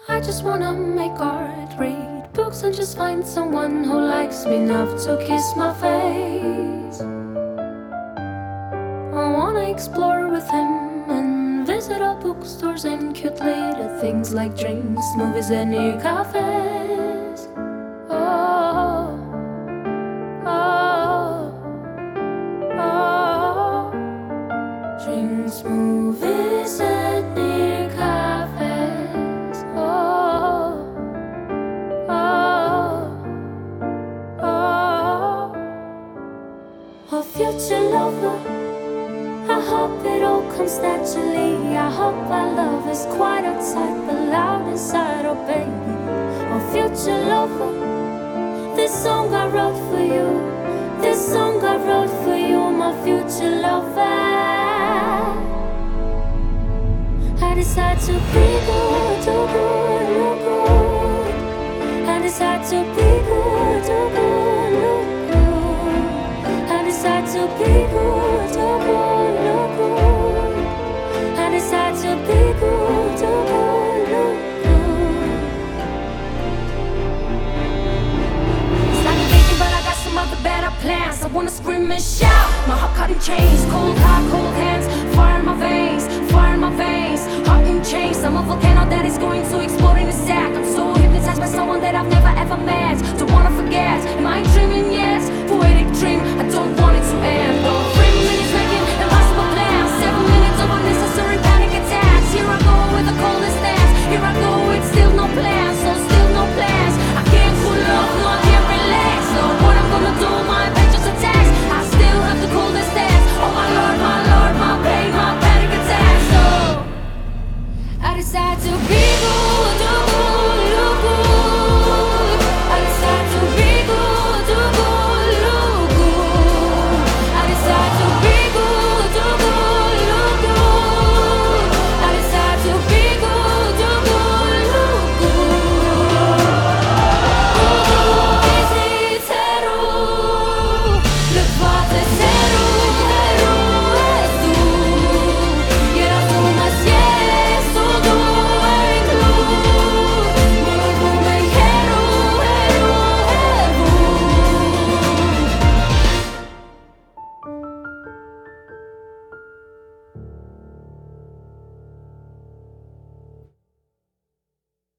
I just wanna make art, read books, and just find someone who likes me enough to kiss my face. I wanna explore with him and visit all bookstores and cute little things like drinks, movies, and near cafes. Oh, oh, oh. Drinks, movies, and near cafes. Oh, oh, oh. Oh, future lover, I hope it all comes naturally. I hope our love is quiet outside but loud inside, oh baby. Oh, future lover, this song I wrote for you. This song I wrote for you, my future lover. I decide to be good, do good, look good. I decide to be good, do good, look good. I decide to be good.